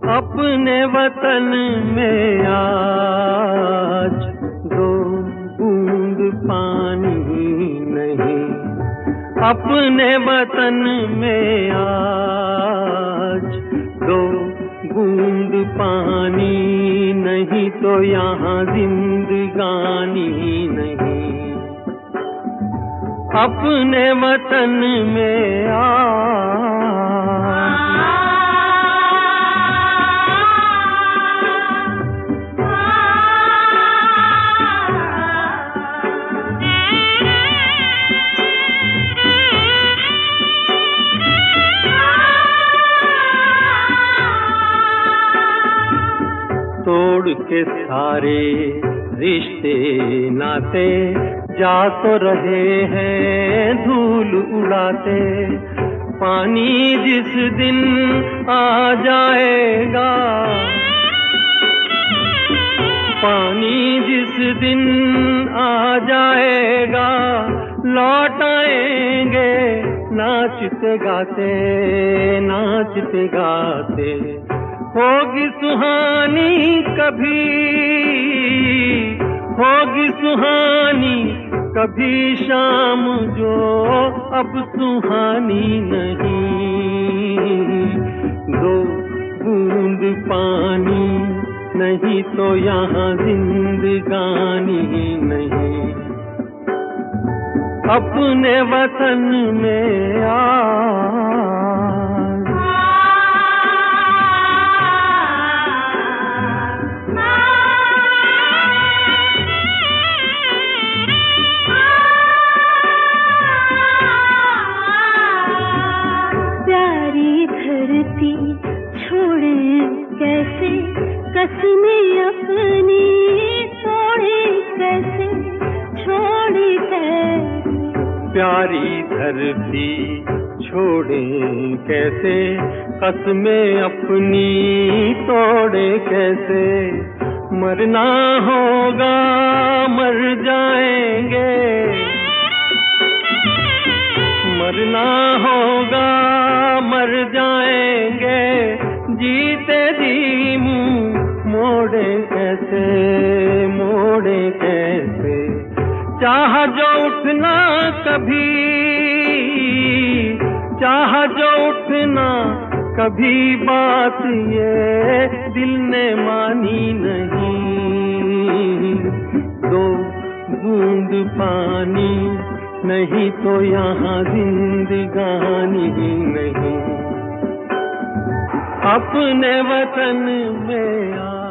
अपने वतन में आज दो बूंद पानी नहीं, अपने वतन में आज दो बूंद पानी नहीं तो यहाँ जिंदगानी नहीं। अपने वतन में तोड़ के सारे रिश्ते नाते जा तो रहे हैं धूल उड़ाते। पानी जिस दिन आ जाएगा, पानी जिस दिन आ जाएगा, लौट आएंगे नाचते गाते, नाचते गाते। होगी सुहानी कभी, होगी सुहानी कभी शाम जो अब सुहानी नहीं। दो बूंद पानी नहीं तो यहाँ जिंदगानी नहीं। अपने वतन में छोड़े कैसे कसमें अपनी, तोड़े कैसे छोड़े कैसे। प्यारी धरती छोड़े कैसे कसमें अपनी, तोड़े कैसे। मरना होगा मर जाएंगे, मरना होगा मर जाएंगे। जीते जी मुंह मोड़े कैसे, मोड़े कैसे। चाह जो उठना कभी, चाह जो उठना कभी, बात ये दिल ने मानी नहीं। दो बूंद पानी नहीं तो यहाँ जिंदगानी नहीं। अपने वतन में